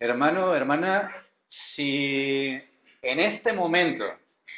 Hermano, hermana, si en este momento,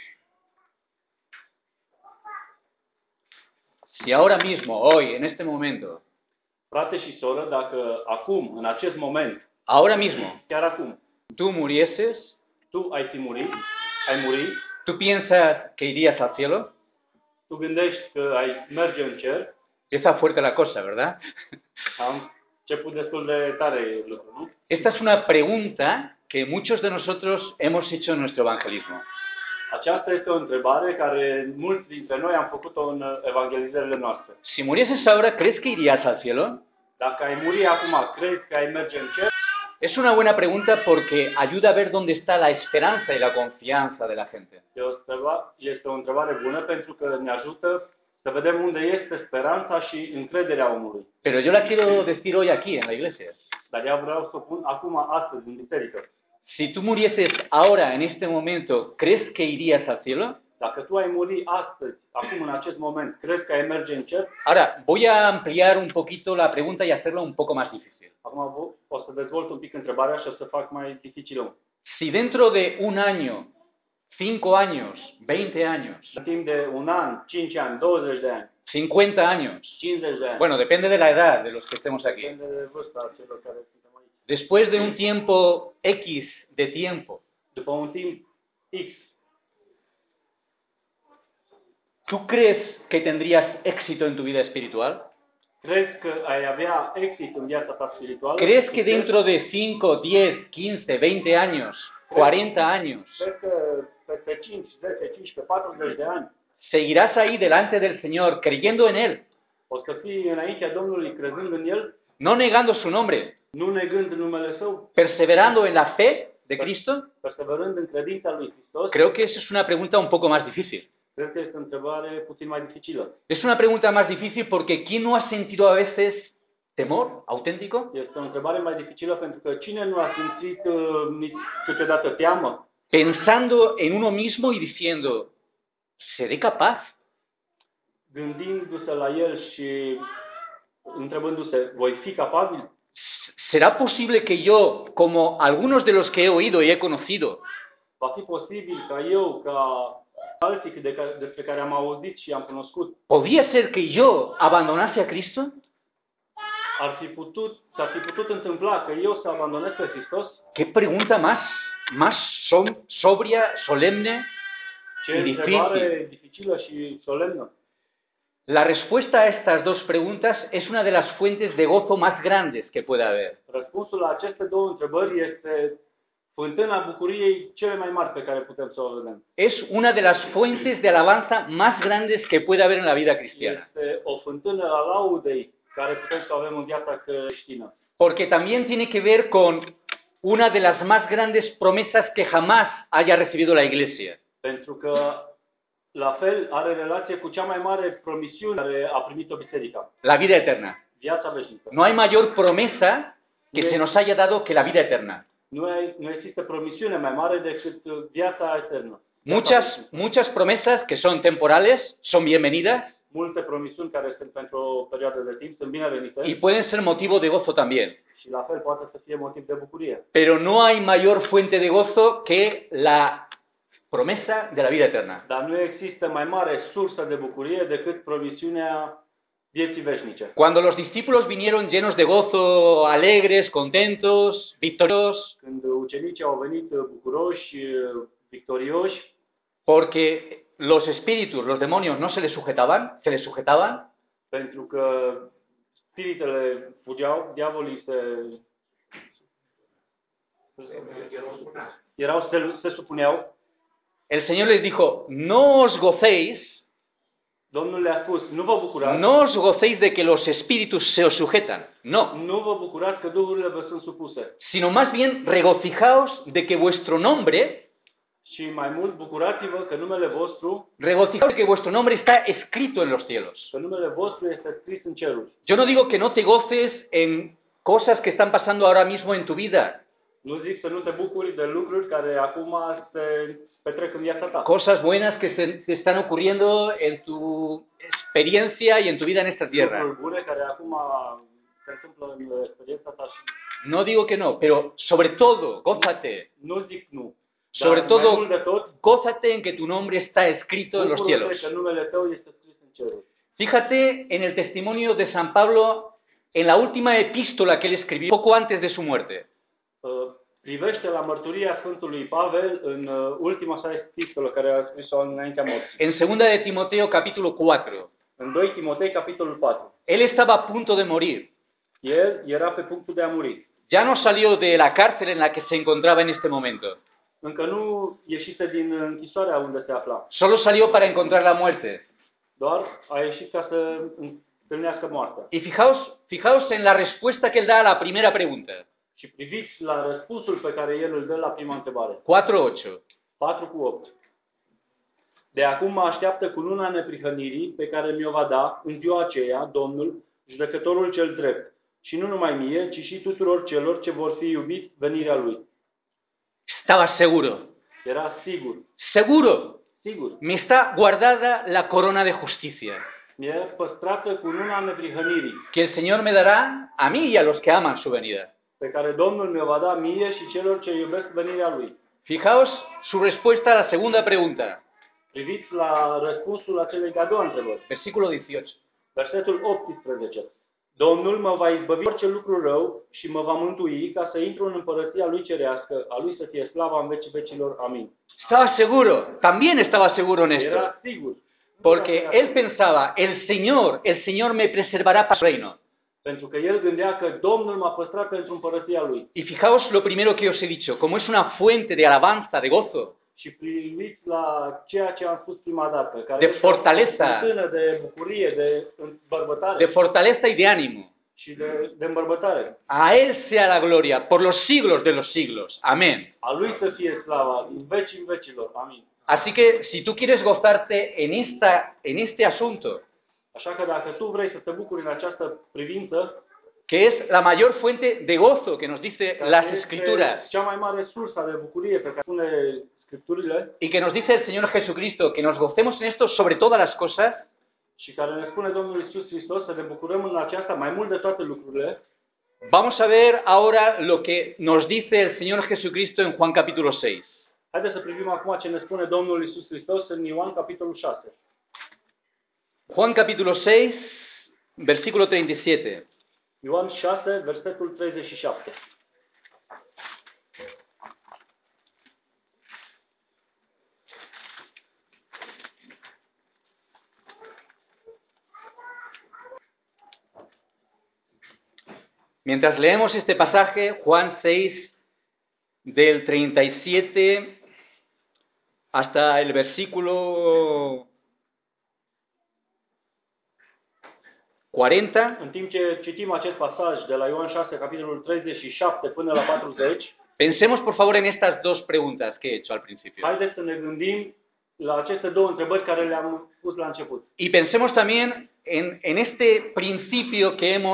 si ahora mismo, hoy, en este momento, Frate și soră, dacă acum, în acest moment, ahora mismo, chiar acum, tú murieses, tu ai fi murit, ai muri, ¿tú piensas que irías al cielo? tu gândești că ai merge în cer, Empieza fuerte la cosa, ¿verdad? am început destul de tare lucru, nu? Esta es una pregunta que muchos de nosotros hemos hecho en nuestro evangelismo. Aceasta este o întrebare care mulți dintre noi am făcut-o în evangelizările noastre. Si murieses ahora, ¿crees que irías al cielo? Dacă ai muri acum, crezi că ai merge în cer? Es una buena pregunta porque ayuda a ver dónde está la esperanza y la confianza de la gente. Este o întrebare bună pentru că ne ajută să vedem unde este speranța și încrederea omului. Pero yo la quiero decir hoy aquí, en la iglesia. Dar eu vreau să o pun acum, astăzi, în biserică. Si tú murieses ahora, en este momento, ¿crees que irías al cielo? Dacă tu ai muri astăzi, acum în acest moment, crezi că ai merge în cer? Ahora, voy a ampliar un poquito la pregunta y hacerla un poco más difícil. Acum o să dezvolt un pic întrebarea și o să fac mai dificilă. Si dentro de un año, 5 años, 20 años, În timp de un an, 5 ani, 20 de ani, 50 años, 50 de ani, bueno, depende de la edad de los que estemos aquí. depinde de vârsta celor care suntem aici. Después de un tiempo X de tiempo, După un timp X, ¿tú crees que tendrías éxito en tu vida espiritual? crezi că ai avea exit în viața ta spirituală? ¿Crees que dentro de 5, 10, 15, 20 años, 40 años, Crezi că peste 5, 10, 15, 40 de ani seguirás ahí delante del Señor creyendo en Él, o să fii înaintea Domnului crezând în El, no negando su nombre, nu negând numele Său, perseverando en la fe de Cristo? perseverând în credința lui Hristos? Creo que esa es una pregunta un poco más difícil. Cred că este o întrebare puțin mai dificilă. Es una pregunta más difícil porque ¿quién no ha sentido a veces temor auténtico? Este o întrebare mai dificilă pentru că cine nu a simțit câteodată teamă, Pensando en uno mismo y diciendo, ¿seré capaz? gândindu-se la el și întrebându-se, voi fi capabil? ¿Será posible que yo, como algunos de los que he oído y he conocido, Va fi posibil ca eu, ca alții despre care am auzit și am cunoscut, podía ser que yo abandonase a Cristo? s-ar fi putut întâmpla că eu să abandonez pe Hristos? Qué pregunta más sobria, solemne Ce y întrebare difícil. dificilă și solemnă. La respuesta a estas dos preguntas es una de las fuentes de gozo más grandes que puede haber. Răspunsul la aceste două întrebări este fântâna bucuriei cele mai mari pe care putem să o vedem. Es una de las fuentes de alabanza más grandes que puede haber en la vida cristiana. Este o fântână a laudei care putem să o avem în viața creștină. Porque también tiene que ver con una de las más grandes promesas que jamás haya recibido la Iglesia. Pentru că, la fel, are relație cu cea mai mare promisiune care a primit-o biserica. La vida eterna. Viața veșnică. No hay mayor promesa que se nos haya dado que la vida eterna. Nu există promisiune mai mare decât viața eternă. Muchas promesas que son temporales son bienvenidas Multe promisiuni care sunt pentru o perioadă de timp sunt binevenite y pueden ser motivo de gozo también. și la fel poate să fie motiv de bucurie. Pero no hay mayor fuente de gozo que la promesa de la vida eterna. Dar nu există mai mare sursă de bucurie decât promisiunea vieții veșnice. Cuando los discípulos vinieron llenos de gozo, alegres, contentos, victoriosos, Când ucenicii au venit bucuroși, victorioși, porque los espíritus, los demonios no se les sujetaban, pentru că spiritele fugeau, diavolii se supuneau. el Señor les dijo, no os gocéis, Domnul le-a spus, nu vă bucurați, no os gocéis de que los espíritus se os sujetan, no, nu vă bucurați că duhurile vă sunt supuse, sino más bien regocijaos de que vuestro nombre, și mai mult bucurați-vă că numele vostru, regocijaos de que vuestro nombre está escrito en los cielos. că numele vostru este scris în ceruri. Yo no digo que no te goces en cosas que están pasando ahora mismo en tu vida, Nu zic să nu te bucuri de lucruri care acum se petrec în viața ta. cosas buenas que se están ocurriendo en tu experiencia y en tu vida en esta tierra. Lucruri bune care acum se întâmplă în experiența ta și No digo que no, pero sobre todo, gózate. Nu zic nu. Sobre Dar mai todo, mult de tot, gózate en que tu nombre está escrito en los bucură-te cielos. că numele tău este scris în ceruri. Fíjate en el testimonio de San Pablo en la última epístola que él escribió poco antes de su muerte. Privește la mărturia Sfântului Pavel în ultima sa epistolă care a scris-o înaintea morții. En 2 de Timoteo capítulo 4. În 2 Timotei, capitolul 4. Él estaba a punto de morir. El era pe punctul de a muri. Ya no salió de la cárcel en la que se encontraba en este momento. Încă nu ieșise din închisoarea unde se afla. Solo salió para encontrar la muerte. Doar a ieșit ca să întâlnească moartea. Y fijaos en la respuesta que él da a la primera pregunta. Și priviți la răspunsul pe care el îl dă la prima întrebare. 4:8. 4:8. De acum mă așteaptă cununa neprihănirii pe care mi-o va da în ziua aceea Domnul, judecătorul cel drept. Și nu numai mie, ci și tuturor celor ce vor fi iubiți venirea lui. Estaba seguro. Era sigur. Seguro. Sigur. Me está guardada la corona de justicia. Mi-e păstrată cununa neprihănirii Que el Señor me dará a mí y a los que aman su venida. pe care Domnul mi-o va da mie și celor ce iubesc venirea lui. Fijaos su respuesta a la segunda pregunta. Priviți la răspunsul acelei de-a doua întrebări. Versículo 18. Versetul 18. Domnul mă va izbăvi orice lucru rău și mă va mântui ca să intru în împărăția lui cerească, a lui să fie slava în vecii vecilor. Amin. Estaba seguro, también estaba seguro en esto. Era sigur. Porque él pensaba, el Señor me preservará para su reino. Pentru că el gândea că Domnul m-a păstrat pentru împărăția lui. Y fijaos lo primero que os he dicho, como es una fuente de alabanza, de gozo, Și priviți la ceea ce am spus prima dată, care De este fortaleza. o fântână de bucurie, de îmbărbătare de fortaleza y de ánimo. și de îmbărbătare. A Él sea la gloria por los siglos de los siglos. Amén. A lui să fie slava în vecii vecilor. Amin. Así que si tú quieres gozarte en este asunto, Așa că dacă tu vrei să te bucuri în această privință, que es la mayor fuente de gozo que nos dice care las este Escrituras, cea mai mare sursă de bucurie pe care spune Scripturile y que nos dice el Señor Jesucristo que nos gocemos en esto sobre todas las cosas, și care ne spune Domnul Iisus Hristos să ne bucurăm în aceasta mai mult de toate lucrurile, vamos a ver ahora lo que nos dice el Señor Jesucristo en Juan capítulo 6. haideți să privim acum ce ne spune Domnul Iisus Hristos în Ioan capitolul 6. Juan capítulo 6, versículo 37. Ioan 6, versetul 37. Mientras leemos este pasaje, Juan 6, del 37 hasta el versículo 40, În timp ce citim acest pasaj de la Ioan 6, capitolul 37 până la 40, pensemos por favor en estas dos preguntas que he hecho al principio. haideți să ne gândim la aceste două întrebări care le-am pus la început. Y pensemos también en este principio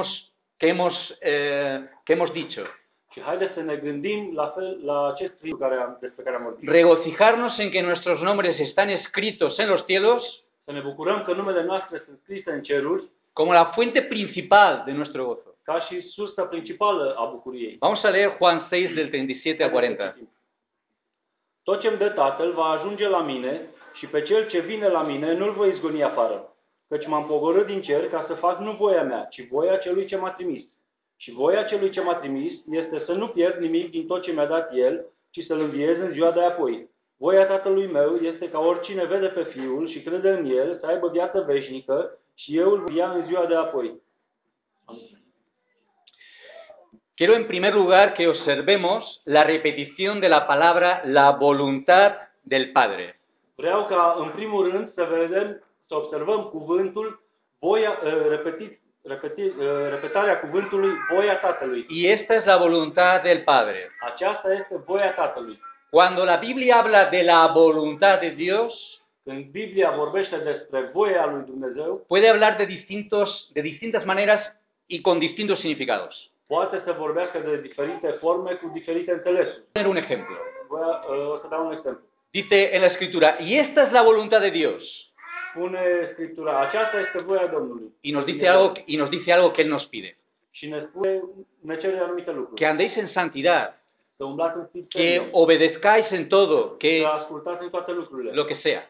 que hemos dicho. Și haideți să ne gândim la fel la acest principiu despre care am vorbit. Regocijarnos en que nuestros nombres están escritos en los cielos Să ne bucurăm că numele noastre sunt scrise în ceruri como la fuente principal de nuestro gozo. ca și sursa principală a bucuriei. Vamos a leer Juan 6 del 37 al 40. Tot ce-mi dă Tatăl va ajunge la mine și pe cel ce vine la mine nu-l voi izgoni afară, căci m-am pogorât din cer ca să fac nu voia mea, ci voia celui ce m-a trimis. Și voia celui ce m-a trimis este să nu pierd nimic din tot ce mi-a dat El, ci să-l înviez în ziua de apoi. Voia Tatălui meu este ca oricine vede pe Fiul și crede în El să aibă viață veșnică și eu îl voi învia în ziua de apoi. Quiero en primer lugar que observemos la repetición de la palabra la voluntad del Padre. Vreau ca în primul rând să observăm cuvântul repetarea cuvântului voia Tatălui. Y esta es la voluntad del Padre. Aceasta este voia Tatălui. Cuando la Biblia habla de la voluntad de Dios, Când Biblia vorbește despre voia lui Dumnezeu, puede hablar de distintas maneras y con distintos significados. poate să vorbească de diferite forme cu diferite înțelesuri. Voy a poner un ejemplo. O să dau un exemplu. Dice en la Escritura, y esta es la voluntad de Dios. Spune Scriptura, aceasta este voia Domnului. Y nos dice algo que Él nos pide. și ne cere anumite que lucruri. andéis en santidad, Să umblați în que sfințenie, obedezcáis en todo, să que ascultați în toate lucrurile. lo que sea.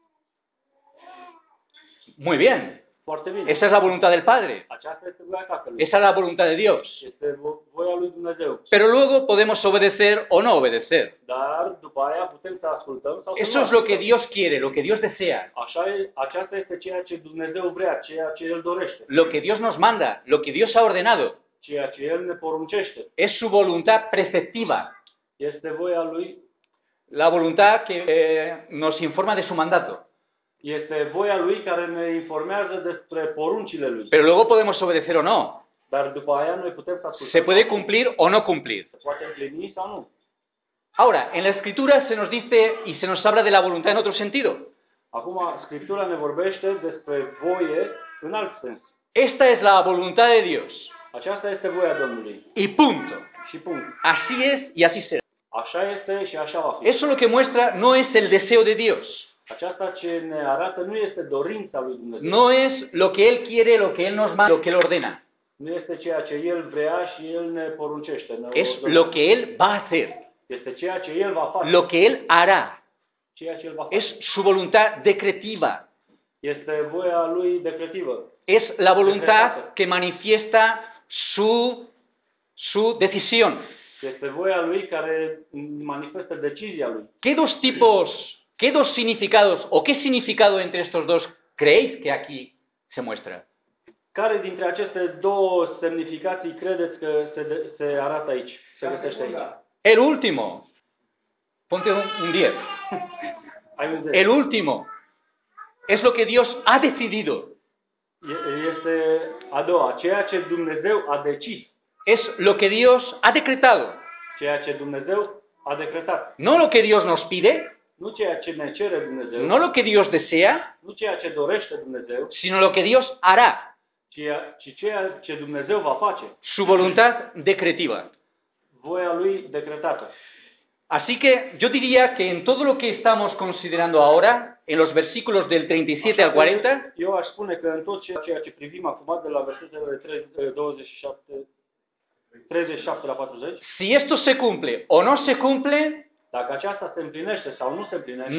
Muy bien, Foarte bine. esa es la voluntad del Padre, Aceasta este voia Tatălui. esa es la voluntad de Dios. Este voia lui Dumnezeu. Pero luego podemos obedecer o no obedecer. Dar după aia putem să ascultăm sau să Eso nu es lo que ascultăm. Dios quiere, lo que Dios desea, Aceasta este ceea ce Dumnezeu vrea, ceea ce El dorește, lo que Dios nos manda, lo que Dios ha ordenado. ceea ce El ne poruncește. Es su voluntad preceptiva, Este voia Lui, la voluntad que nos informa de su mandato. este voia Lui care ne informează despre poruncile Lui. Pero luego podemos obedecer o no. Dar după aia noi putem să Se ascultăm. puede cumplir o no cumplir. Se poate împlini sau nu. Ahora, en la Escritura se nos dice y se nos habla de la voluntad en otro sentido. Acum, Scriptura ne vorbește despre voie în alt sens. Esta es la voluntad de Dios. Aceasta este voia Domnului. Y punto. Și punct. Así es y así será. Așa este și așa va fi. Eso lo que muestra no es el deseo de Dios. Aceasta ce ne arată nu este dorința lui Dumnezeu. No es lo que Él quiere, lo que Él nos manda, lo que Él ordena. Nu este ceea ce El vrea și El ne poruncește. Ne Es ordonează. lo que Él va a hacer, Este ceea ce El va face. lo que Él hará. Ceea ce El va Es face. su voluntad decretiva. Este voia Lui decretivă. Es la voluntad que manifiesta su decisión. Este voia Lui care manifestă decizia Lui. ¿Qué dos significados o qué significado entre estos dos creéis que aquí se muestra? Care dintre aceste două semnificații credeți că se arată aici? Se găsește aici? El último. Ponte un 10. Ai un 10. El último. Es lo que Dios ha decidido. Este a doua, ceea ce Dumnezeu a decis, Es lo que Dios ha decretado. ceea ce Dumnezeu a decretat. No lo que Dios nos pide, Nu ceea ce ne cere Dumnezeu, no lo que Dios desea, nu ceea ce dorește Dumnezeu, sino lo que Dios hará. ci ceea ce Dumnezeu va face, Su voluntad decretiva. voia Lui decretată. Así que yo diría que en todo lo que estamos considerando ahora, en los versículos del 37 al 40, Eu aș spune că în tot ceea ce privim acum, de la versetele 37 la 40, si esto se cumple o no se cumple, dacă aceasta se împlinește sau nu se împlinește,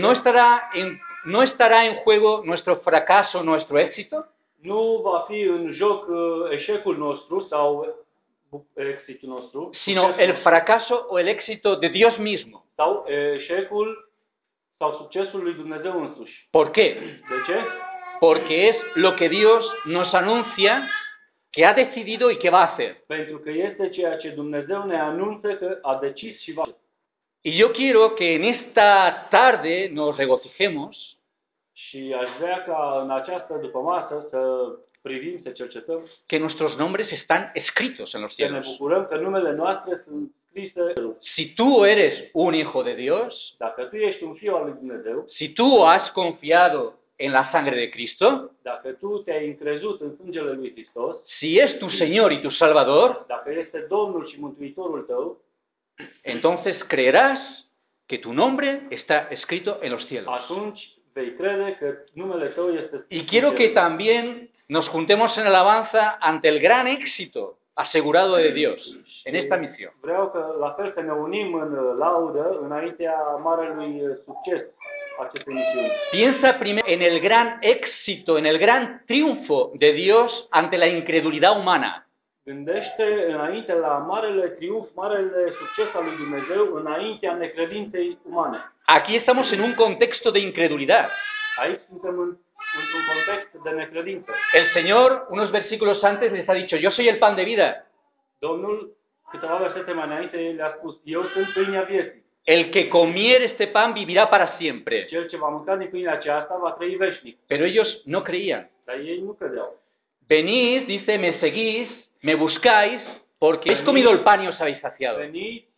no estará en juego nuestro fracaso, nuestro éxito, nu va fi în joc eșecul nostru sau exitul nostru, sino succesul el nostru, fracaso o el éxito de Dios mismo. sau eșecul sau succesul lui Dumnezeu însuși. ¿Por qué? De ce? Porque es lo que Dios nos anuncia que ha decidido y que va a hacer. Pentru că este ceea ce Dumnezeu ne anunță că a decis și va face. Y yo quiero que en esta tarde nos regocijemos Și aș vrea ca în această dupămasă să privim, să cercetăm, que nuestros nombres están escritos en los să ne cielos. bucurăm că numele noastre sunt scrise. Si tú eres un hijo de Dios, Dacă tu ești un fiu al lui Dumnezeu, si tú has confiado en la sangre de Cristo, dacă tu te-ai încrezut în sângele lui Hristos, si es tu Señor y tu Salvador, dacă este Domnul și Mântuitorul tău, entonces creerás que tu nombre está escrito en los cielos. atunci vei crede că numele tău este scris. Y quiero que también nos juntemos en alabanza ante el gran éxito asegurado de Dios en esta misión. Vreau că la fel să ne unim în laudă înaintea marelui succes acestei misiuni. Piensa primero en el gran éxito, en el gran triunfo de Dios ante la incredulidad humana. Gândește înainte la marele triumf, marele succes al lui Dumnezeu înaintea necredinței umane. Aquí estamos en un contexto de incredulidad. Aici suntem într-un context de necredință. El Señor, unos versículos antes, les ha dicho, yo soy el pan de vida. Domnul, câteva versete mai înainte, le-a spus, eu sunt pâinea vieții. El que comiere este pan vivirá para siempre. Cel ce va mânca din pâinea aceasta va trăi veșnic. Pero ellos no creían. Dar ei nu credeau. Venid, dice, me seguís, me buscáis, porque habéis comido el pan y os habéis saciado. Veniți,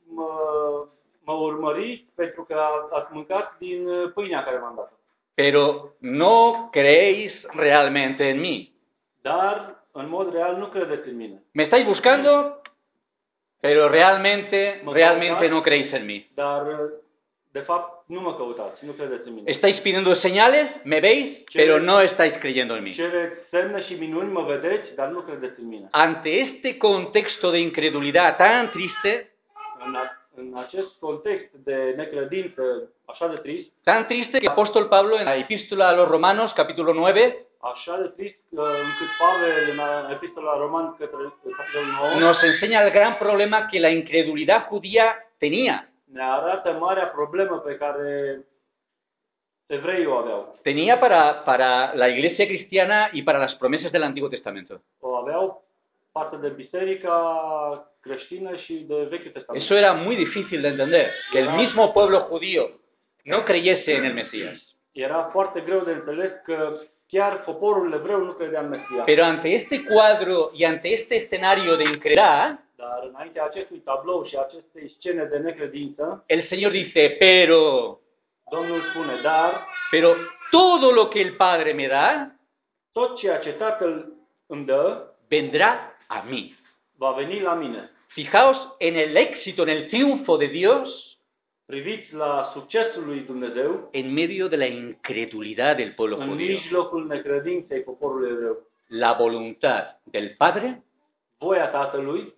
mă urmăriți pentru că ați mâncat din pâinea care v-am dat. Pero no creéis realmente en mí. Dar, în mod real, nu credeți în mine. Me estáis buscando, pero realmente no creéis en mí. Dar, de fapt, nu mă căutați, nu credeți în mine. Estáis pidiendo señales, me veis, pero no estáis creyendo en mí. Cereți semne și minuni, mă vedeți, dar nu credeți în mine. Ante este contexto de incredulidad tan triste, În acest context de necredință așa de trist, tan triste que el apóstol Pablo en la epístola a los Romanos, capítulo 9, așa de trist încât Pavel în epistola Roman către capitolul 9 nos enseña el gran problema que la incredulidad judía tenía. ne arată marea problemă pe care evreii o aveau. Tenía para la iglesia cristiana y para las promesas del Antiguo Testamento. O aveau față de biserica creștină și de Vechiul Testament. Eso era muy difícil de entender, que el mismo pueblo judío no creyese en el Mesías. Era foarte greu de înțeles că chiar poporul evreu nu credea în Mesia. Pero ante este cuadro y ante este escenario de incredulidad, Dar înaintea acestui tablou și acestei scene de necredință, el Señor dice, Domnul spune, dar pero todo lo que el Padre me da, tot ceea ce Tatăl îmi dă, vendrá a mí. va veni la mine. Fijaos en el éxito, en el triunfo de Dios Priviți la succesul lui Dumnezeu en medio de la incredulidad del pueblo în judío. mijlocul necredinței poporului evreu. La voluntad del Padre Voia Tatălui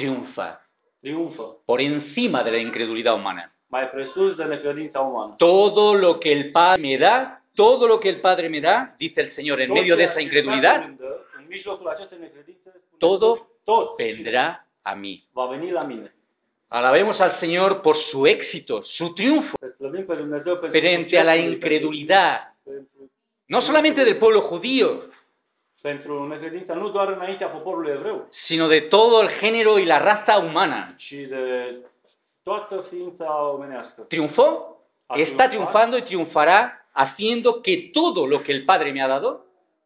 triunfa por encima de la incredulidad humana. mai presus de necredința umană. Todo lo que el Padre me da, todo lo que el Padre me da, dice el Señor, en medio de esa incredulidad, În mijlocul acestei necredințe, spune todo tot vendrá a mí. va veni la mine. Alabemos al Señor por su éxito, su triunfo, Să slăvim pe Dumnezeu pentru frente a la succesul lui, incredulidad, pentru, no solamente del pueblo judío, pentru necredința nu doar înaintea poporului evreu, sino de todo el género y la raza humana. ci de toată ființa omenească. Triunfó, está triunfando y triunfará haciendo que todo lo que el Padre me ha dado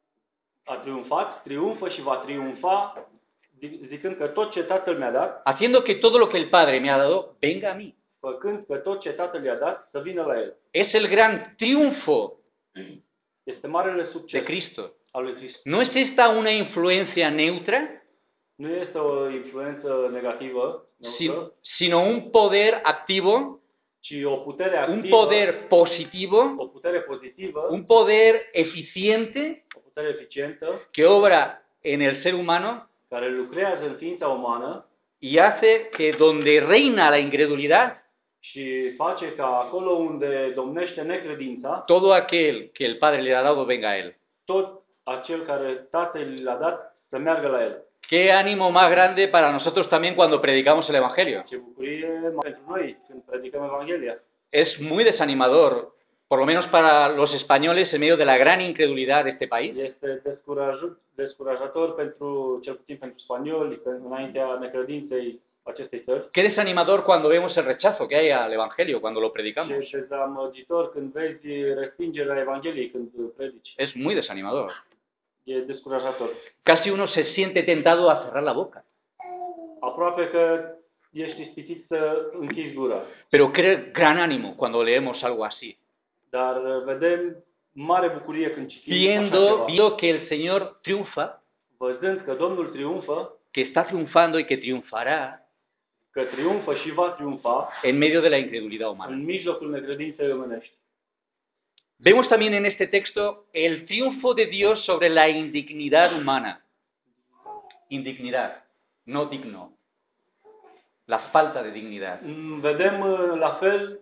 A triumfat, triumfă și va triumfa zicând că tot ce Tatăl mi-a dat, haciendo que todo lo que el Padre me ha dado venga a mí. făcând că tot ce Tatăl i-a dat să vină la El. Es el gran triunfo Este marele de succes Cristo. al lui Hristos. ¿No es esta una influencia neutra, Nu este o influență negativă, neutră, sino un poder activo, ci o putere un activă, poder positivo, o putere pozitivă, un poder eficiente o putere eficientă, que obra en el ser humano care lucrează în ființa umană y hace que donde reina la incredulidad, și face ca acolo unde domnește necredința, todo aquel que el Padre le ha dado venga a él. tot acel care Tatăl l-a dat să meargă la El. Qué ánimo más grande para nosotros también cuando predicamos el Evangelio. Ce bucurie pentru noi când predicăm Evanghelia. Es muy desanimador, por lo menos para los españoles en medio de la gran incredulidad de este país. Este descurajator pentru, cel puțin pentru spanioli, înaintea necredinței acestei țări. Qué desanimador cuando vemos el rechazo que hay al Evangelio cuando lo predicamos. Și dezamăgitor când vezi respingerea Evangheliei când predici. Es muy desanimador. E descurajator. Casi uno se siente tentado a cerrar la boca. Aproape că ești ispitit să închizi gura. Pero qué gran ánimo cuando leemos algo así. Dar vedem mare bucurie când citim așa ceva. Viendo que el Señor triunfa, Văzând că Domnul triumfă, que está triunfando y que triunfará că triumfă și va triumfa en medio de la incredulidad humana. în mijlocul necredinței omenești. Vemos también en este texto el triunfo de Dios sobre la indignidad humana. Indignidad, no digno. La falta de dignidad. Vedem la fel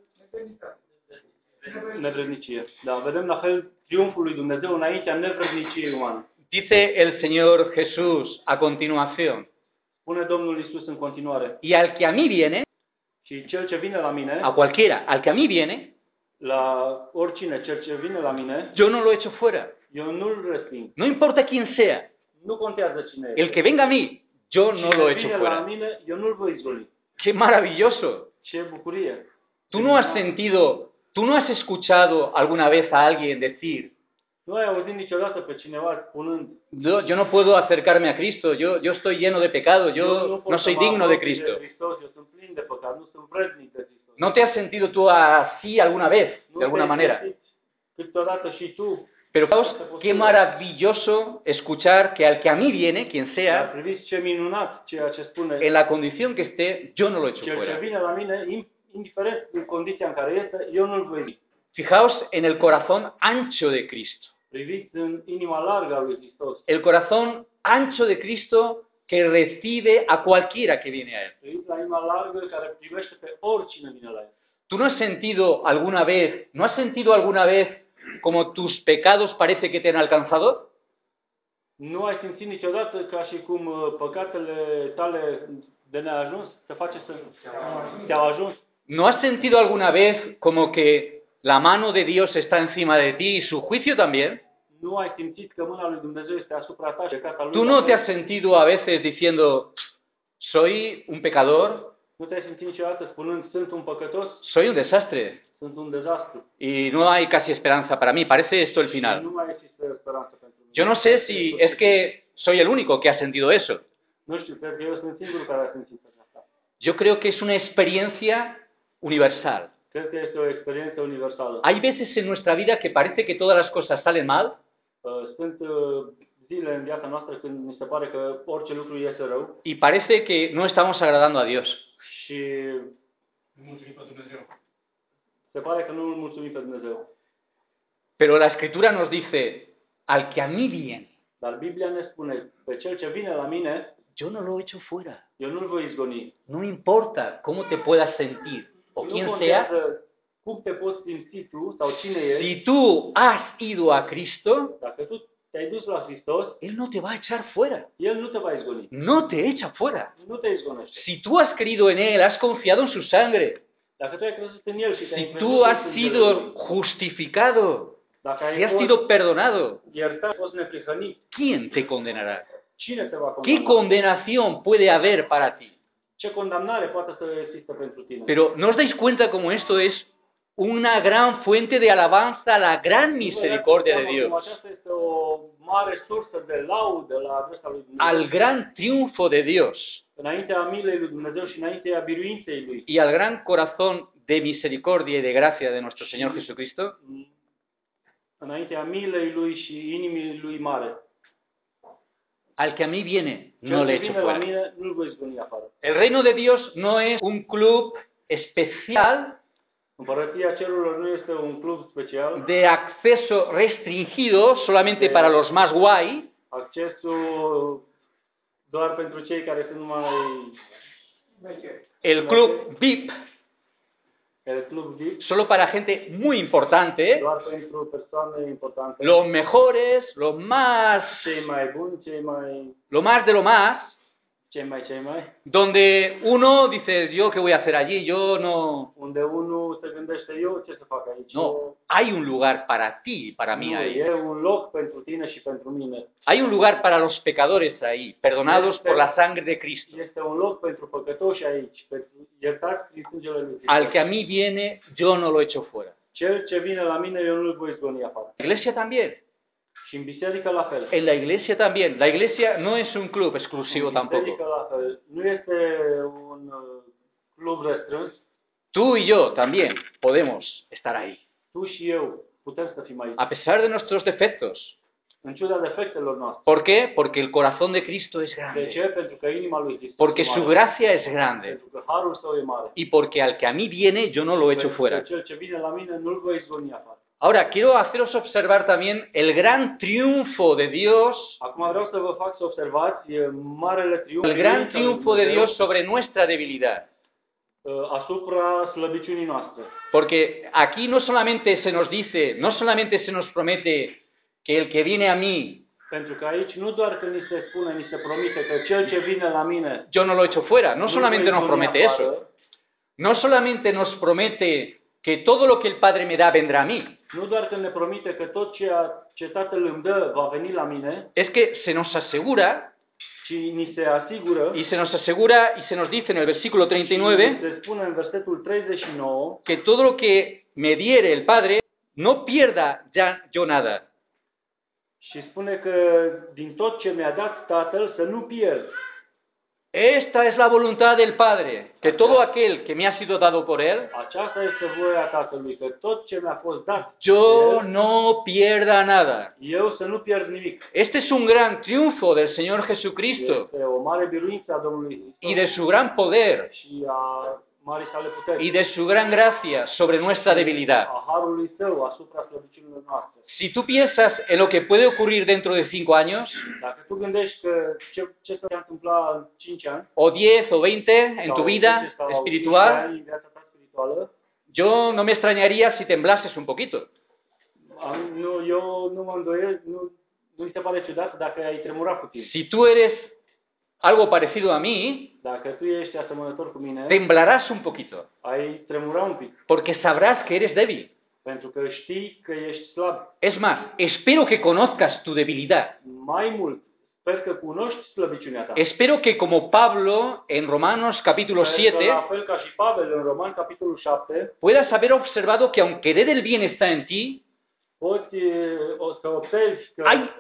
nevrednicie. Da, vedem la fel triumful lui Dumnezeu înaintea nevredniciei umane. Dice el Señor Jesús a continuación, Spune Domnul Iisus în continuare. y al que a mí viene, Și cel ce vine la mine, a cualquiera, al que a mí viene, la oricine, cel ce vine la mine, yo no lo echo fuera. eu nu-l resping. No importa quién sea, Nu contează cine el que venga a mí, yo no lo Cine echo vine la fuera. mine, eu nu-l voi izgoli. ¡Qué maravilloso! Ce bucurie! ¿Tú no has sentido, tú no has escuchado alguna vez a alguien decir, Nu ai auzit niciodată pe cineva spunând yo no puedo acercarme a Cristo, yo estoy lleno de pecado, yo pot no să soy mă digno de apropii Cristo? Hristos, eu sunt plin de păcat, nu sunt vrednic de Hristos. ¿No te has sentido tú así alguna vez, Nu de alguna te-ai manera? simțit câteodată și tu. Pero fijaos, qué maravilloso escuchar que al que a mí viene, quien Dar sea, priviți ce minunat ceea ce spune. en la condición que esté, yo no lo echo Cel ce fuera. vine la mine, indiferent în condiția în care este, eu nu-l voi zi. Fijaos en el corazón ancho de Cristo. Priviți în inima largă a lui Hristos. El corazón ancho de Cristo que recibe a cualquiera que viene a Él. Priviți la inima largă care privește pe oricine vine la el. ¿Tú no has sentido alguna vez como tus pecados parece que te han alcanzado? Nu ai simțit niciodată ca și cum păcatele tale de neajuns te face să te-au ajuns? ¿No has sentido alguna vez como que la mano de Dios está encima de ti y su juicio también? Nu ai simțit că mâna lui Dumnezeu este asupra ta și judecata lui? ¿Tú no te has sentido a veces diciendo, soy un pecador, Nu te-ai simțit niciodată spunând, sunt un păcătos, soy un desastre sunt un dezastru. y no hay casi esperanza para mí? Parece esto el Și final. nu mai există speranță pentru mine. Yo no sé si es que soy el único que ha sentido eso. Nu știu, cred că eu sunt singurul care a simțit asta. Yo creo que es una experiencia universal. Cred că este o experiență universală. Hay veces en nuestra vida que parece que todas las cosas salen mal Sunt zile în viața noastră când mi se pare că orice lucru iese rău y parece que no estamos agradando a Dios. și se pare că nu îl mulțumim pe Dumnezeu. Pero la Escritura nos dice, al que a mí viene, Dar Biblia ne spune, pe cel ce vine la mine, yo no lo echo fuera. eu nu-l voi izgoni. No importa cómo te puedas sentir o Nu quién sea, contează cum te poți simți tu sau cine ești. si tú has ido a Cristo, Dacă tu te-ai dus la Hristos, Él no te va a echar fuera. El nu te va izgoni. No te echa fuera. Nu te izgonește. Si tú has creído en Él, has confiado en su sangre, Dacă tu ai crezut în El și te-ai si încredut tú în has sângele sido Lui, justificado, dacă si ai has fost sido perdonado, iertat, ai fost neprihănit, ¿quién te condenará? cine te va ¿Qué condamna? condenación puede haber para ti? Ce condamnare poate să existe pentru tine? Pero ¿no os dais cuenta cómo esto es una gran fuente de alabanza a la gran misericordia de Cum Dios, aceasta este o mare sursă de laudă la adresa lui Dumnezeu. al gran triunfo de Dios Înaintea milei lui Dumnezeu și înaintea biruinței lui. y al gran corazón de misericordia y de gracia de nuestro Señor Jesucristo? Înaintea milei lui și inimii lui mare. Al que a mí viene, no Cel le ce echo vine la fuera. mine, nu-l voi izgoni afară. El reino de Dios no es un club especial Împărăția cerurilor nu este un club special, de acceso restringido solamente para los más guay, accesul doar pentru cei care sunt mai... el club VIP El club VIP, solo para gente muy importante, doar pentru persoane importante, los mejores, los más, cei mai buni, lo más de lo más, cei mai, donde uno dice, yo qué voy a hacer allí, yo no... unde unul se gândește eu ce să fac aici. No, hay un lugar para ti y para mí Nu, ahí. e un loc pentru tine și pentru mine. Hay un lugar para los pecadores ahí, perdonados por la sangre de Cristo. Este un loc pentru păcătoși aici, pentru iertați prin sângele lui Hristos. Al que a mí viene, yo no lo echo fuera. Cel ce vine la mine, eu nu-l voi izgoni afară. La iglesia también. Și în biserică la fel. En la iglesia también. La iglesia no es un club exclusivo În biserică tampoco. la fel. Nu este un club restrâns. Tú y yo también podemos estar ahí. Tu și eu putem să fim aici. A pesar de nuestros defectos. În ciuda defectelor noastre. ¿Por qué? Porque el corazón de Cristo es De ce? grande. Pentru că inima lui Hristos Porque e su mare. gracia es grande. Pentru că harul său e mare. Y porque al que a mí viene, yo no lo echo Pentru că fuera. cel ce vine la mine, nu-l voi izgoni afară. Ahora, quiero haceros observar también el gran triunfo de Dios, Acum vreau să vă fac să observați marele triumf. el gran triunfo de Dios sobre nuestra debilidad. Asupra slăbiciunii noastre. Porque aquí no solamente se nos dice, no solamente se nos promete que el que viene a mí, Pentru că aici nu doar că ni se spune, ni se promite că cel ce vine la mine yo no lo echo fuera, no nu-l solamente voi nos izgoni promete eso, afară, no solamente nos promete que todo lo que el Padre me da vendrá a mí, nu doar că ne promite că tot ceea ce Tatăl îmi dă va veni la mine, es que se nos asegura, ci ni se asigură y se nos asegura y se nos dice en el versículo și 39, ni se spune în versetul 39 que todo lo que me diere el Padre, no pierda ya yo nada. și spune că din tot ce mi-a dat Tatăl să nu pierd. Esta es la voluntad del Padre, que todo aquel que me ha sido dado por Él, Aceasta este voia Tatălui, că tot ce mi-a fost dat yo de El, no pierda nada. eu să nu pierd nimic. Este es un gran triunfo del Señor Jesucristo Este o mare biruință a Domnului y Hristos de su gran poder. și a marii sale puteri y de su gran gracia sobre nuestra debilidad. a harului său asupra slăbiciunilor noastre. Si tú piensas en lo que puede ocurrir dentro de 5 años, Dacă tu gândești că ce se va întâmpla în 5 ani, o 10 o 20 en tu sau vida 10 sau 15 espiritual, ani în viața ta spirituală, yo no me extrañaría si temblases un poquito. eu nu mă îndoiesc, nu mi se pare ciudat dacă ai tremura puțin. Si tú eres algo parecido a mí, Dacă tu ești asemănător cu mine, temblarás un poquito, ai tremura un pic, porque sabrás que eres débil. pentru că știi că ești slab. Es más, espero que conozcas tu debilidad. Mai mult, sper că cunoști slăbiciunea ta. Espero que como Pablo en Romanos capítulo Sper că, 7, la fel ca și Pavel în Roman, capitolul 7, puedas haber observado que aunque querer el bien está en ti, poți să observi că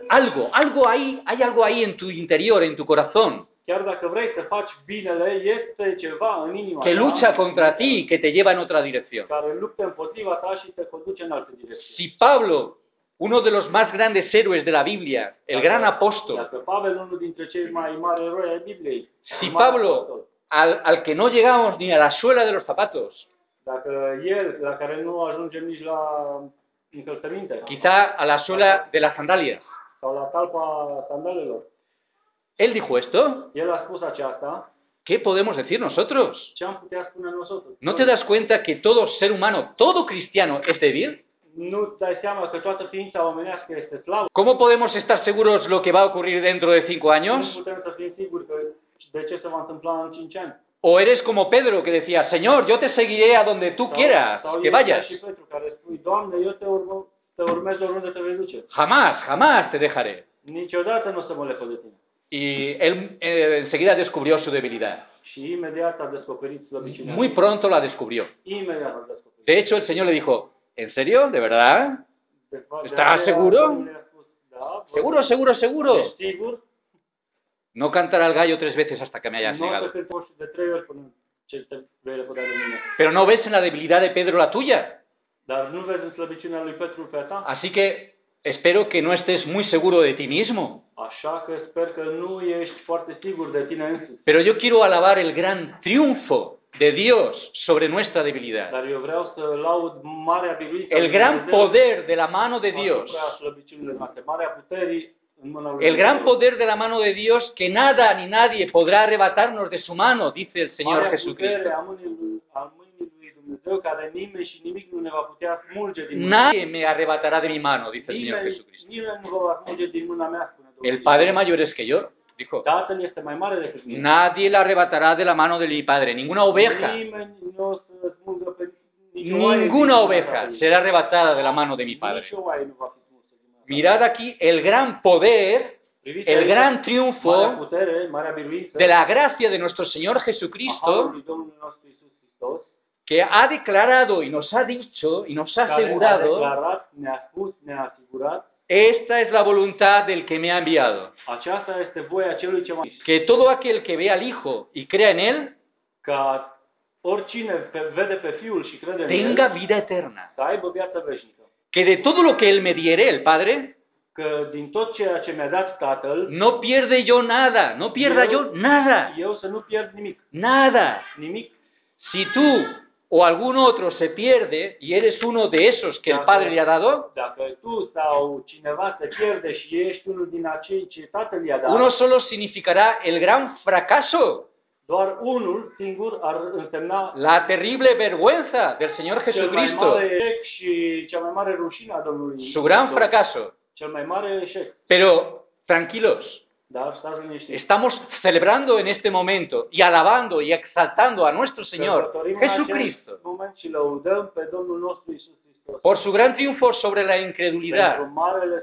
hay algo ahí en tu interior, en tu corazón, chiar dacă vrei să faci binele, este ceva în inima que ta lucha contra ti, que te lleva en otra dirección. care luptă împotriva ta și te conduce în altă direcție. Si Pablo, uno de los más grandes héroes de la Biblia, el gran apóstol, Dacă Pavel, unul dintre cei mai mari eroi ai Bibliei, si mare Pablo, apostol, al que no llegamos ni a la suela de los zapatos, dacă el, la care nu ajungem nici la încălțăminte, quizá a la suela de las sandalias, sau la talpa sandalelor, él dijo esto, el a spus aceasta, ¿qué podemos decir nosotros? ce am putea spune nosotros? ¿No te das cuenta que todo ser humano, todo cristiano es débil? Nu-ți dai seama că toată ființa omenească este slabă? ¿Cómo podemos estar seguros lo que va a ocurrir dentro de 5 Nu años? putem să fim siguri că de ce se va întâmpla în 5 ani? ¿O eres como Pedro que decía, Señor, yo te seguiré a donde tú quieras Sau que ești ca vayas? și Petru care spui, Doamne, eu te urmez oriunde te vei duce. Jamás te dejaré. Niciodată nu o să mă lepă de tine. Y él enseguida descubrió su debilidad. Și imediat a descoperit slăbiciunea. Muy pronto la descubrió. Imediat a descoperit. De hecho, el Señor le dijo, ¿en serio? ¿De verdad? ¿Estás seguro? ¿Seguro? Ești sigur? No cantará el gallo 3 veces hasta que me hayas Nu o să negado. cânti moșul de 3 ori până ce te vei lepăda de mine. Pero no ves en la debilidad de Pedro la tuya. Dar nu vezi în slăbiciunea lui Petru pe a ta? Así que espero que no estés muy seguro de ti mismo. Așa că sper că nu ești foarte sigur de tine însuți. Pero yo quiero alabar el gran triunfo de Dios sobre nuestra debilidad. Dar eu vreau să laud marea biruință. El gran poder de la mano de Dios. Asupra slăbiciunilor noastre. Marea puterii în mâna lui El gran Dumnezeu. poder de la mano de Dios que nada ni nadie podrá arrebatarnos de su mano, dice el Señor Marea Jesucristo. putere a mâinii lui Dumnezeu, care nimeni și nimic nu ne va putea smulge din mână. Nadie me arrebatará de mi mano, dice el Señor Jesucristo. Nimeni nu va smulge din mâna mea, spune Domnul. El Padre mayor es que yo, dijo. Tatăl este mai mare decât mine. Nadie la arrebatará de la mano de mi Padre, ninguna oveja. Nimeni nu o să smulgă pe nicio oaie din Ninguna mâna oveja Tatălui. será arrebatada de la mano de mi Padre. Nicio oaie nu va fi smulsă din mâna Mirad aquí el gran poder, Priviți el aici gran marea triunfo putere, marea biruință de la gracia de nuestro Señor a Jesucristo, Harului Domnului nostru Iisus Hristos, que ha declarado y nos ha dicho y nos ha care a asegurado, declarat, ne-a spus, ne-a asigurat, esta es la voluntad del que me ha enviado. aceasta este voia celui ce m-a trimis. Que todo aquel que ve al Hijo y crea en Él, Ca oricine vede pe Fiul și crede în tenga El, vida eterna. să aibă viață veșnică. Que de todo lo que Él me diere, el Padre, Că din tot ceea ce mi-a dat Tatăl, no pierde yo nada, no pierda yo nada, eu să nu pierd nimic. nada. Nimic. Si tú o algún otro se pierde y eres uno de esos que el Padre le ha dado, Dacă tu sau cineva se pierde și ești unul din acei ce Tatăl i-a dat, uno solo significará el gran fracaso, doar unul singur ar însemna la terrible vergüenza del Señor cel mai Jesucristo, mare eșec și cea mai mare rușine a Domnului. su gran Hristos. fracaso. Cel mai mare eșec. Pero tranquilos, Dar stați liniștiți. estamos celebrando en este momento y alabando y exaltando a nuestro Señor Sărbătorim în Jesucristo acest moment și lăudăm pe Domnul nostru Iisus Hristos. por su gran triunfo sobre la incredulidad, Pentru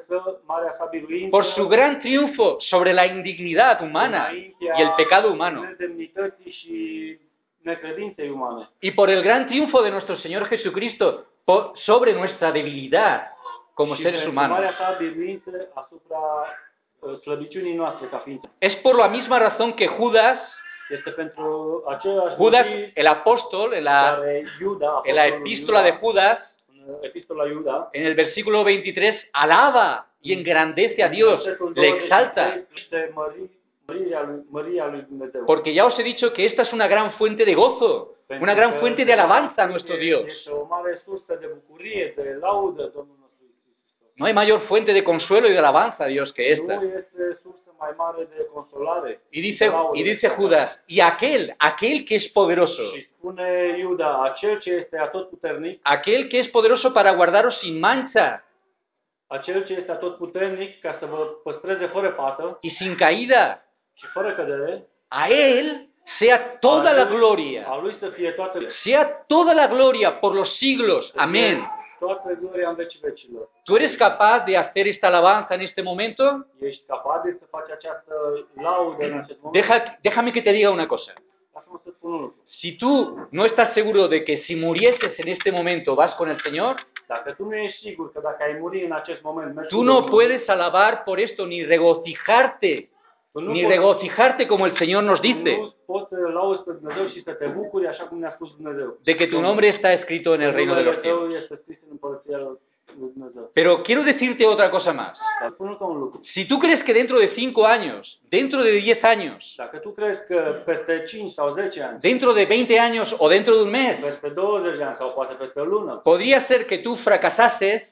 marea sa biruință, por su gran triunfo sobre la indignidad humana y el pecado humano, nedemnității și necredinței umane. y por el gran triunfo de nuestro Señor Jesucristo sobre nuestra debilidad como Și seres pentru humanos. marea sa biruință asupra slăbiciunii noastre ca ființe. Es por la misma razón que Judas, Este pentru același Judas motiv el apóstol, en la care Iuda, en la epístola de Judas, în epistola Iuda, en el versículo 23, alaba y engrandece a Dios, le exalta. măria lui Dumnezeu. Porque ya os he dicho que esta es una gran fuente de gozo, Pentru una gran că fuente de alabanza a nuestro Dios. Este o mare sursă de bucurie, de laudă Domnul nostru Iisus Hristos. No hay mayor fuente de consuelo y de alabanza a Dios que esta. Nu este sursă mai mare de consolare. Y de dice laudă. Judas, y aquel que es poderoso, Și spune Iuda, acel ce este atotputernic, aquel que es poderoso para guardaros sin mancha acel ce este atotputernic ca să vă păstreze fără pată y sin caída, și fără cădere, a Él sea toda la gloria, a lui să fie toată sea toda la gloria por los siglos. Amén. toată gloria în vecii vecilor. ¿Tú eres capaz de hacer esta alabanza en este momento? Ești capabil să faci această laudă în acest moment? Déjame que te diga una cosa. Lasă-mă să spun un lucru. Si tú no estás seguro de que si murieses en este momento vas con el Señor, Dacă tu nu ești sigur că dacă ai muri în acest moment, mergi tú cu no Domnul, puedes alabar por esto ni regocijarte, tu nu ni poți- regocijarte como el Señor nos tu dice, nu poți să lauzi pe Dumnezeu și să te bucuri așa cum ne-a spus Dumnezeu. de que tu nombre está escrito en el reino de los Numele tău cielos. este scris în împărăția lui Dumnezeu. Pero quiero decirte otra cosa más. Dar spun încă un lucru. Si tú crees que dentro de 5 años, dentro de 10 años, Dacă tu crezi că peste 5 sau 10 ani, dentro de 20 años o dentro de un mes, peste 20 de ani sau poate peste o lună, podría ser que tú fracasases,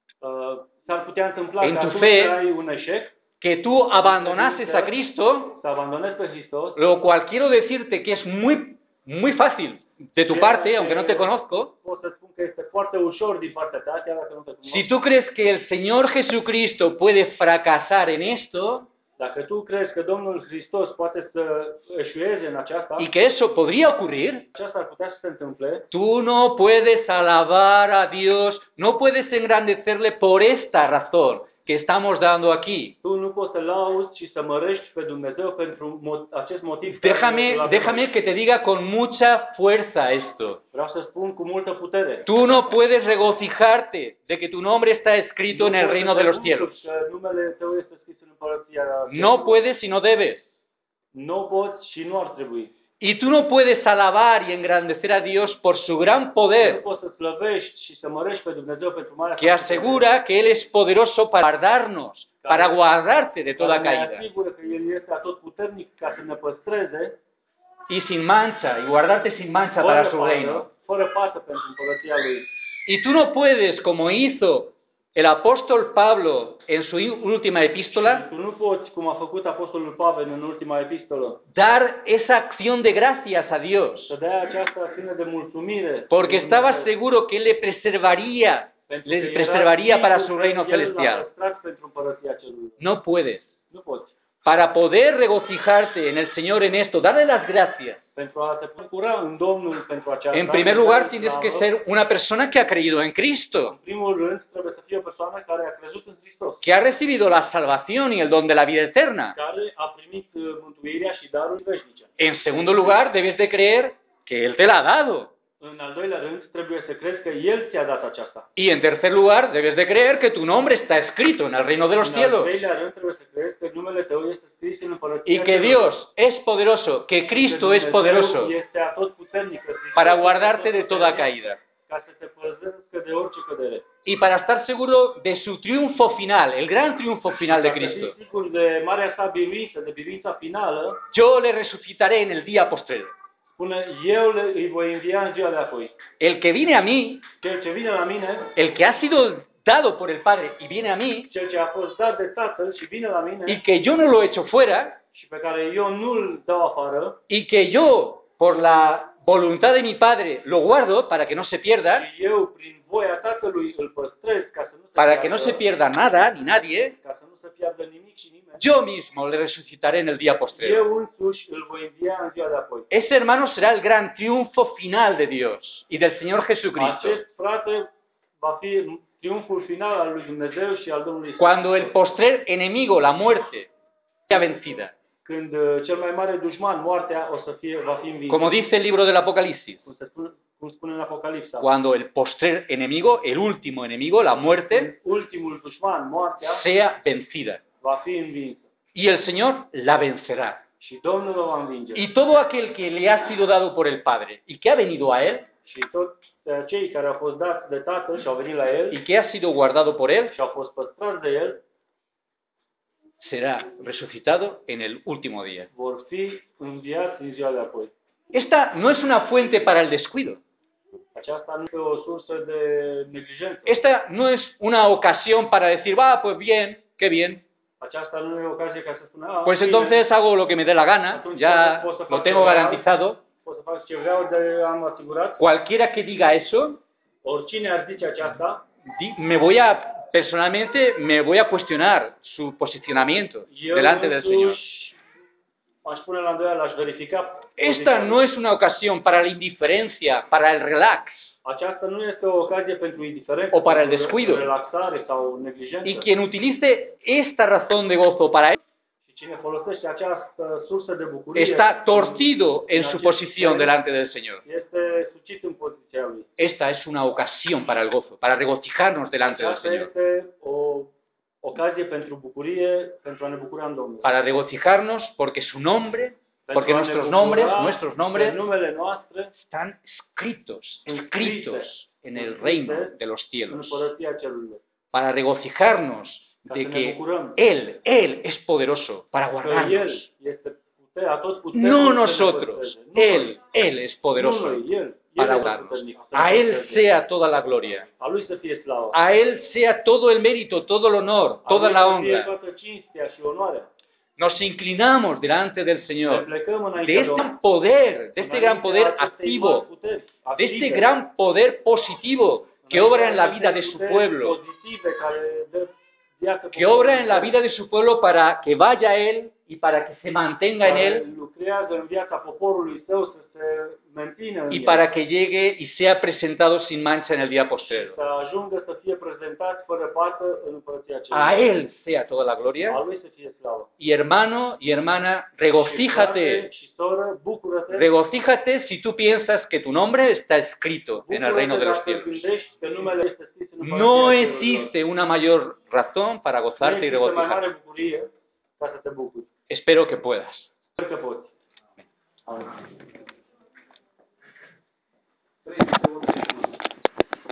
s-ar putea întâmpla En că tu atunci fe, să ai un eșec, que tú abandonases a Cristo, să abandonezi pe Hristos, lo cual quiero decirte que es muy fácil de tu parte, aunque no te conozco. pot să spun că este foarte ușor din partea ta, chiar dacă nu te cunosc. Si tú crees que el Señor Jesucristo puede fracasar en esto Dacă tu crezi că Domnul Hristos poate să eșueze în aceasta, y que eso podría ocurrir, aceasta ar putea să se întâmple, tú no puedes alabar a Dios, no puedes engrandecerle por esta razón que estamos dando aquí. tu nu poți să lauzi și să mărești pe Dumnezeu pentru acest motiv. Déjame que te diga con mucha fuerza esto. Vreau să spun cu multă putere. Tú no puedes regocijarte de que tu nombre está escrito en el reino de los cielos. Că numele tău este scris în împărăția No puedes y no debes. Nu poți și nu ar trebui. Y tú no puedes alabar y engrandecer a Dios por su gran Nu poder, poți să slăvești și să mărești pe Dumnezeu pentru marea que asegura que Él es poderoso para guardarnos, para guardarte de toda care ne caída. asigură că El este atotputernic ca să ne păstreze Y sin mancha, y guardarte sin mancha para su reino. fără pată pentru împărăția Lui. Y tú no puedes, como hizo el apóstol Pablo en su última epístola, Tu nu poți, cum a făcut Apostolul Pavel în ultima epistolă, dar esa acción de gracias a Dios, să dea această acțiune de mulțumire. porque estaba seguro que Él le preservaría para su reino celestial. Pentru împărăția Cerului. No puedes. Nu poți. Para poder regocijarte en el Señor en esto, darle las gracias. Pentru a te bucura în Domnul pentru aceasta. En primer lugar, tienes que ser una persona que ha creído en Cristo, În primul rând, trebuie să fie o persoană care a crezut în Hristos. que a recibido la salvación y el don de la vida eterna. Care a primit mântuirea și darul veșnice. En segundo lugar, debes de creer que Él te la ha dado. În al doilea rând, trebuie să crezi că El ți-a dat aceasta. Y en tercer lugar, debes de creer que tu nombre está escrito en el reino de los În al cielos. treilea rând, trebuie să crezi că numele tău este scris în împărăția Y que Dios es poderoso, que Cristo es poderoso este atotputernic, că Hristos para este guardarte de toda atotputernic, caída. ca să te păzească de orice cădere. Y para estar seguro de su triunfo final, el gran triunfo final de Ca să Cristo. fii sigur de marea sa biruință, de biruința finală, Yo le resucitaré en el día postrero. spune, îi voi învia în ziua de apoi. El que viene a mí, Cel ce vine la mine, el que ha sido dado por el Padre y viene a mí, cel ce a fost dat de Tatăl și vine la mine, y que yo no lo echo fuera, și pe care eu nu-l dau afară, y que yo, por la voluntad de mi Padre, lo guardo para que no se pierda, și eu, prin voia Tatălui, îl păstrez ca să nu se para que no se pierda nada ni nadie, ca să nu se piardă nimic și nimeni, yo mismo le resucitaré en el día postrero. eu însuși îl voi învia în ziua de apoi. Ese, hermano, será el gran triunfo final de Dios y del Señor Jesucristo. Acest, frate, va fi triumful final al lui Dumnezeu și al Domnului Iisus. Cuando el postrer enemigo, la muerte, sea vencida. Când cel mai mare dușman, moartea, va fi învins. Como dice el libro del Apocalipsis. Cum spune în Apocalipsa. Cuando el postrer enemigo, el último enemigo, la muerte, Ultimul dușman, moartea, sea vencida. va fi învinsă. Y el Señor la vencerá. Și Domnul o va învinge. Y todo aquel que le ha sido dado por el Padre y que ha venido a Él Și tot cei care au fost dați de Tatăl și au venit la El y que ha sido guardado por Él, și au fost păstrați de El, será resucitado en el último día. vor fi înviați în ziua de apoi. Esta no es una fuente para el descuido. Aceasta nu este o sursă de neglijență. Esta no es una ocasión para decir, va, pues bien, qué bien. Aceasta nu e ocazie ca să spună, Pues bine, entonces hago lo que me dé la gana, ya lo tengo garantizado. pot să fac ce vreau, de am asigurat. Cualquiera que diga eso, Oricine ar zice aceasta, personalmente me voy a cuestionar su posicionamiento eu delante del Señor. însuși aș pune la îndoială, aș verifica. Esta no es una ocasión para la indiferencia, para el relax. Aceasta nu este o ocazie pentru indiferență, O para el pentru descuido. relaxare sau neglijență. Y quien utilice esta razón de gozo para él Și cine folosește această sursă de bucurie está torcido en su posición delante del Señor. este sucit în poziția lui. Esta es una ocasión para el gozo, para regocijarnos delante del Aceasta Señor. este o ocazie pentru bucurie, pentru a ne bucura în Domnul. Para regocijarnos porque su nombre, Pentru porque a ne nuestros bucura nuestros că nombres numele noastre están escritos Inscrite. en el reino de los în cielos. împărăția cerurilor. Para regocijarnos Ca de să ne que bucurăm Él es poderoso para că guardarnos. El este atotputernic No să ne nosotros, păstreze. Nu noi. Él es poderoso Nu noi, El para este guardarnos. puternic să ne A Él păstreze. sea toda la gloria, A Lui să fie slava. a Él sea todo el mérito, todo el honor, A toda Lui la să fie honra. toată cinstea și onoarea. Nos inclinamos delante del Ne Señor, plecăm de înaintea este Domnului. gran poder, de este gran poder Înaintea acestei mari activo, puteri de este active. gran poder positivo que obra en la vida de su Puteri pueblo, pozitive care dă viață que obra en la poporului vida de su pueblo para que vaya Él y para que se mantenga en care Él lucrează în viața poporului său să se mențină în y el. para que llegue y sea presentado sin mancha en el día Și postrero. să ajungă să fie prezentați fără pată în împărăția A cerurilor. Él sea toda la gloria. A Lui să fie slavă. Y hermano y hermana, Și frate regocíjate, și soră, bucură-te. regocíjate si tú piensas que tu nombre está escrito en el reino de los Bucură-te dacă cielos. gândești că numele este scris în împărăția No cerurilor. existe una mayor razón para Nu gozarte y există mai regocijarte. mare bucurie ca să te bucuri. Espero que puedas. Sper că poți.